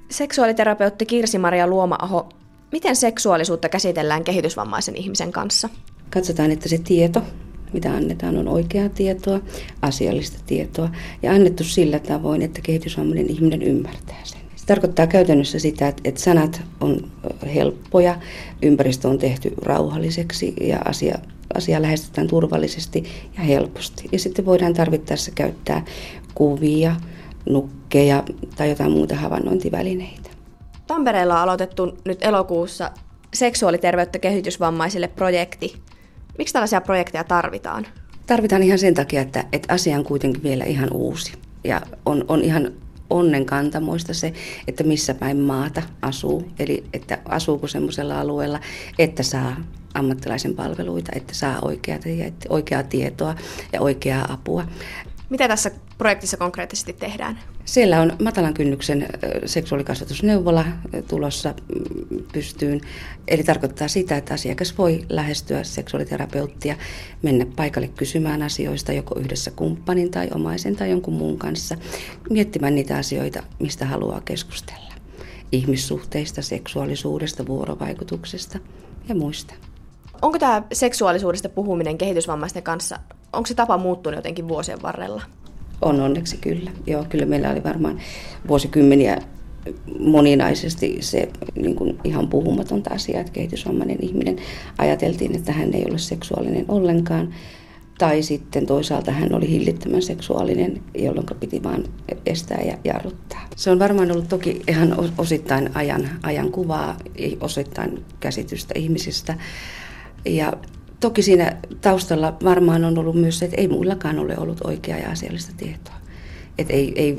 Seksuaaliterapeutti Kirsi-Maria Luoma-aho, miten seksuaalisuutta käsitellään kehitysvammaisen ihmisen kanssa? Katsotaan, että se tieto, mitä annetaan, on oikeaa tietoa, asiallista tietoa ja annettu sillä tavoin, että kehitysvammainen ihminen ymmärtää sen. Se tarkoittaa käytännössä sitä, että sanat on helppoja, ympäristö on tehty rauhalliseksi ja asia lähestytään turvallisesti ja helposti. Ja sitten voidaan tarvittaessa käyttää kuvia, nukkeja tai jotain muuta havainnointivälineitä. Tampereella on aloitettu nyt elokuussa seksuaaliterveyttä kehitysvammaisille projekti. Miksi tällaisia projekteja tarvitaan? Tarvitaan ihan sen takia, että asia on kuitenkin vielä ihan uusi. Ja on ihan onnenkantamoista se, että missä päin maata asuu. Eli että asuuko semmoisella alueella, että saa ammattilaisen palveluita, että saa oikeaa tietoa ja oikeaa apua. Mitä tässä projektissa konkreettisesti tehdään? Siellä on matalan kynnyksen seksuaalikasvatusneuvola tulossa pystyyn. Eli tarkoittaa sitä, että asiakas voi lähestyä seksuaaliterapeuttia, mennä paikalle kysymään asioista joko yhdessä kumppanin tai omaisen tai jonkun muun kanssa, miettimään niitä asioita, mistä haluaa keskustella. Ihmissuhteista, seksuaalisuudesta, vuorovaikutuksesta ja muista. Onko tämä seksuaalisuudesta puhuminen kehitysvammaisten kanssa, onko se tapa muuttunut jotenkin vuosien varrella? On onneksi kyllä. Joo, kyllä meillä oli varmaan vuosikymmeniä moninaisesti se niin kuin ihan puhumatonta asiaa, että kehitysvammainen ihminen ajateltiin, että hän ei ole seksuaalinen ollenkaan. Tai sitten toisaalta hän oli hillittömän seksuaalinen, jolloin piti vaan estää ja jarruttaa. Se on varmaan ollut toki ihan osittain ajan kuvaa, osittain käsitystä ihmisistä. Ja toki siinä taustalla varmaan on ollut myös se, että ei muillakaan ole ollut oikeaa ja asiallista tietoa. Että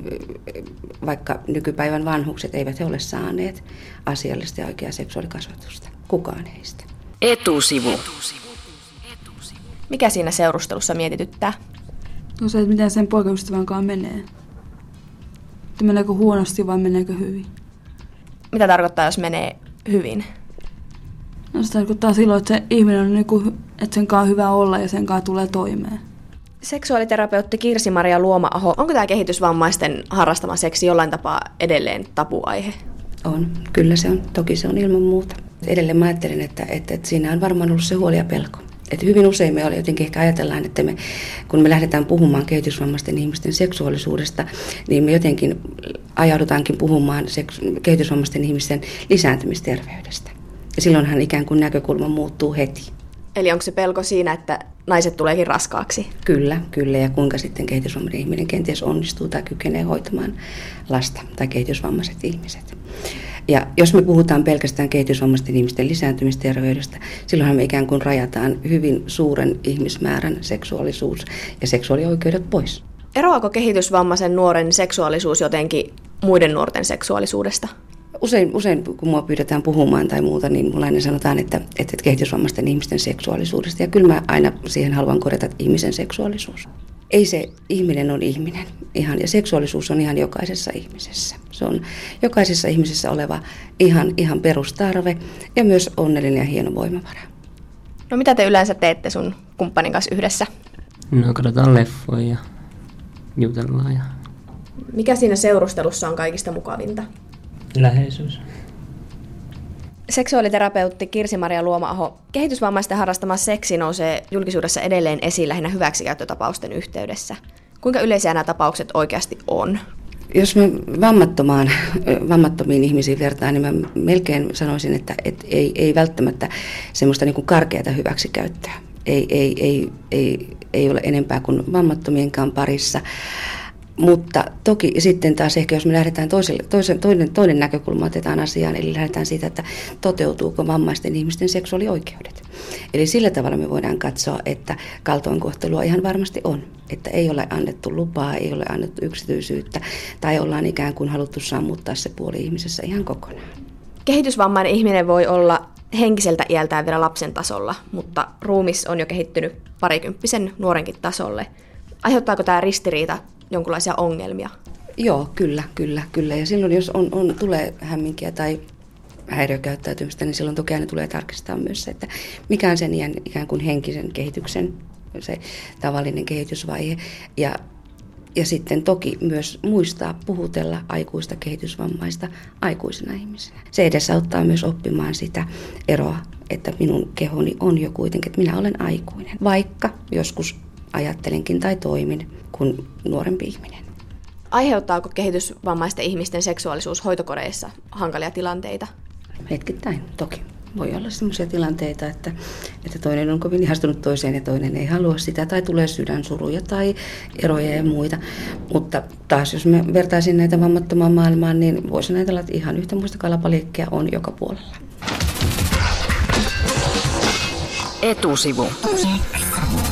vaikka nykypäivän vanhukset eivät he ole saaneet asiallista ja oikeaa seksuaalikasvatusta. Kukaan heistä. Etusivu. Mikä siinä seurustelussa mietityttää? No se, että miten sen poikaystävän kanssa menee. Että meneekö huonosti vai meneekö hyvin. Mitä tarkoittaa, jos menee hyvin? No se tarkoittaa silloin, että se ihminen on että sen kanssa on hyvä olla ja sen kanssa tulee toimeen. Seksuaaliterapeutti Kirsi-Maria Luoma-aho, onko tämä kehitysvammaisten harrastama seksi jollain tapaa edelleen tabuaihe? On, kyllä se on. Toki se on ilman muuta. Edelleen mä ajattelen, että siinä on varmaan ollut se huoli ja pelko. Että hyvin usein me jotenkin ehkä ajatellaan, että kun me lähdetään puhumaan kehitysvammaisten ihmisten seksuaalisuudesta, niin me jotenkin ajaudutaankin puhumaan kehitysvammaisten ihmisten lisääntymisterveydestä. Ja silloinhan ikään kuin näkökulma muuttuu heti. Eli onko se pelko siinä, että naiset tuleekin raskaaksi? Kyllä. Ja kuinka sitten kehitysvammainen ihminen kenties onnistuu tai kykenee hoitamaan lasta tai kehitysvammaiset ihmiset. Ja jos me puhutaan pelkästään kehitysvammaisten ihmisten lisääntymisterveydestä, silloinhan me ikään kuin rajataan hyvin suuren ihmismäärän seksuaalisuus ja seksuaalioikeudet pois. Eroako kehitysvammaisen nuoren seksuaalisuus jotenkin muiden nuorten seksuaalisuudesta? Usein kun mua pyydetään puhumaan tai muuta, niin mulla aina sanotaan, että kehitysvammaisten ihmisten seksuaalisuudesta. Ja kyllä mä aina siihen haluan korjata, että ihmisen seksuaalisuus. Ei se ihminen on ihminen. Ja seksuaalisuus on ihan jokaisessa ihmisessä. Se on jokaisessa ihmisessä oleva ihan perustarve ja myös onnellinen ja hieno voimavara. No mitä te yleensä teette sun kumppanin kanssa yhdessä? No katsotaan leffoja ja jutellaan. Mikä siinä seurustelussa on kaikista mukavinta? Läheisyys. Seksuaaliterapeutti Kirsi-Maria Luoma-aho, kehitysvammaisten harrastama seksi nousee julkisuudessa edelleen esiin lähinnä hyväksikäyttötapausten yhteydessä. Kuinka yleisiä nämä tapaukset oikeasti on? Jos me vammattomiin ihmisiin vertaan, niin mä melkein sanoisin, että ei välttämättä semmoista niin kuin karkeata hyväksikäyttöä. Ei ole enempää kuin vammattomienkaan parissa. Mutta toki sitten taas ehkä jos me lähdetään toinen näkökulma otetaan asiaan, eli lähdetään siitä, että toteutuuko vammaisten ihmisten seksuaalioikeudet. Eli sillä tavalla me voidaan katsoa, että kaltoinkohtelua ihan varmasti on. Että ei ole annettu lupaa, ei ole annettu yksityisyyttä tai ollaan ikään kuin haluttu sammuttaa se puoli ihmisessä ihan kokonaan. Kehitysvammainen ihminen voi olla henkiseltä iältään vielä lapsen tasolla, mutta ruumis on jo kehittynyt parikymppisen nuorenkin tasolle. Aiheuttaako tämä ristiriita jonkinlaisia ongelmia? Joo, kyllä. Ja silloin jos tulee hämminkiä tai häiriökäyttäytymistä, niin silloin toki aina tulee tarkistaa myös se, että mikä on sen ikään kuin henkisen kehityksen se tavallinen kehitysvaihe. Ja Ja sitten toki myös muistaa puhutella aikuista kehitysvammaista aikuisena ihmisenä. Se edesauttaa myös oppimaan sitä eroa, että minun kehoni on jo kuitenkin, että minä olen aikuinen. Vaikka joskus ajattelenkin tai toimin kuin nuorempi ihminen. Aiheuttaako kehitysvammaisten ihmisten seksuaalisuus hoitokodeissa hankalia tilanteita? Hetkittäin toki. Voi olla sellaisia tilanteita, että toinen on kovin ihastunut toiseen ja toinen ei halua sitä, tai tulee sydänsuruja tai eroja ja muita. Mutta taas jos mä vertaisin näitä vammattomaan maailmaan, niin voisin ajatella, että ihan yhtä muista kalapaliikkia on joka puolella. Etusivu.